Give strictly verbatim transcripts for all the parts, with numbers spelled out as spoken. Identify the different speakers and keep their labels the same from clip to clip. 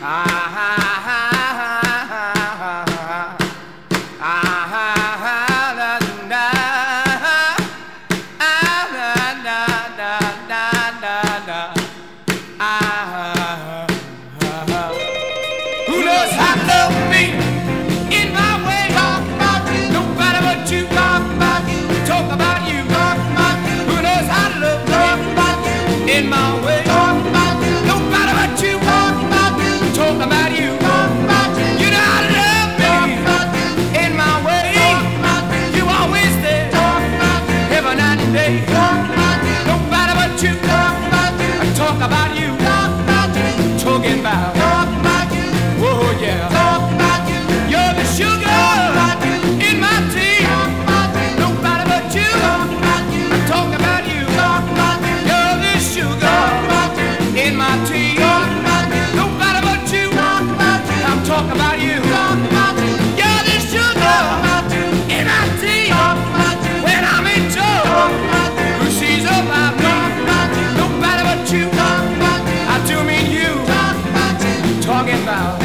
Speaker 1: In my way, talk about you. Nobody but you. Talk about you. Talk about you. Talk about you. You know I love me. Talk about you. In my way, talk about you. You always there. Talk about you. Every night and day. Talk about you. Nobody but you. Talk about you. I talk about you. Talk about you. Talking about. Talk about you. Oh yeah. Talk about you. You're the sugar. Talk about you. In my tea. Talk about you. Nobody but you. Talk about you. I talk about you. Talk about you. You're the sugar in my tea. Nobody but you. I'm talking about you. You're the sugar in my tea. When I'm in trouble, who sees about me? Nobody but you. I do mean you. Talking about.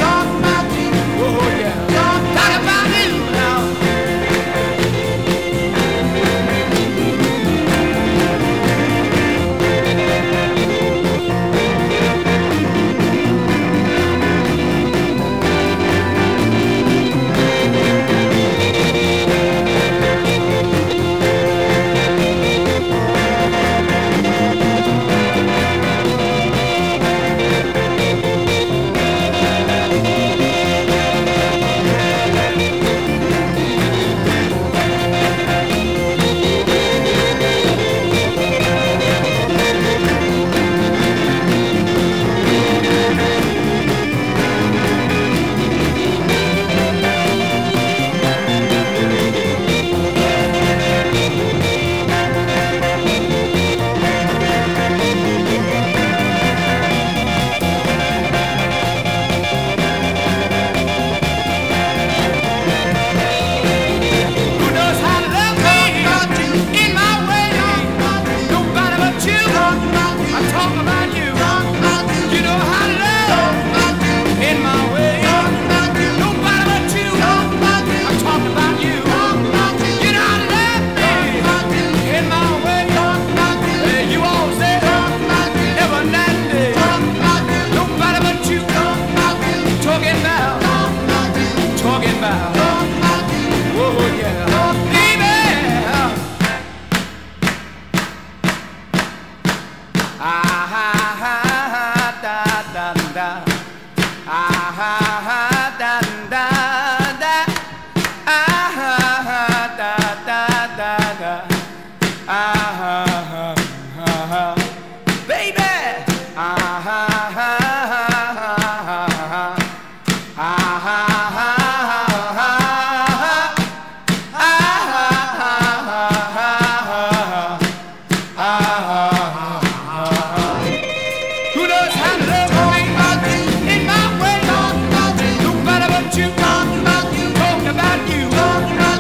Speaker 1: Oh yeah. Talk about you now.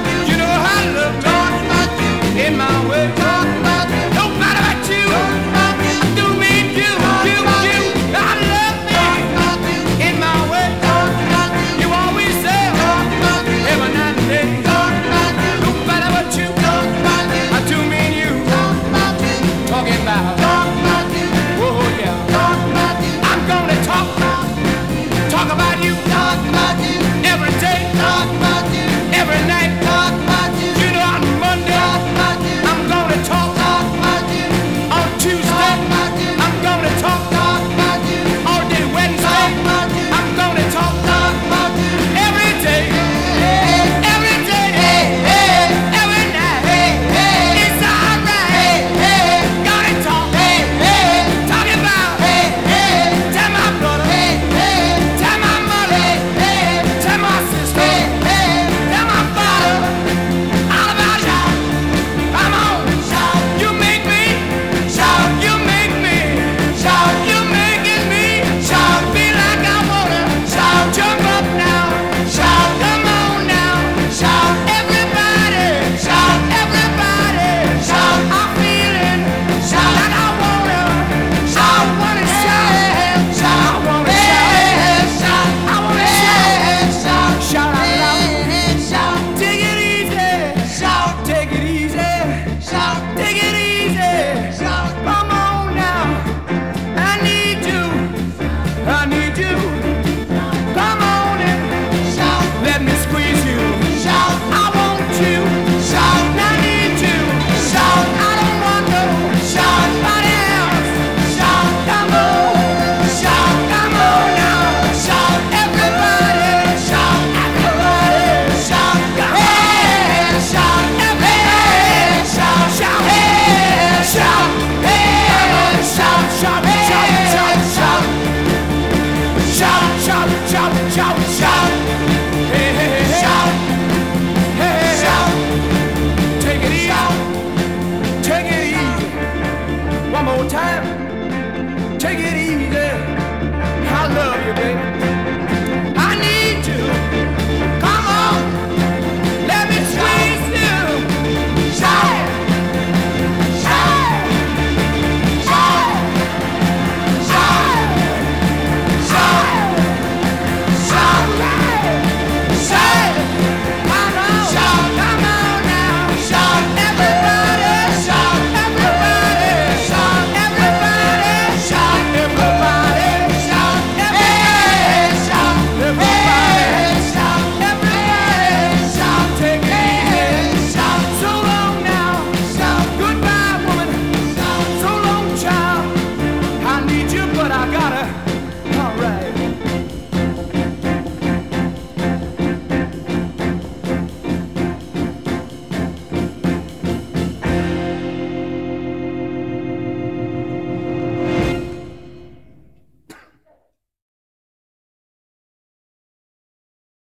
Speaker 1: In my way, nobody but you. take it easy.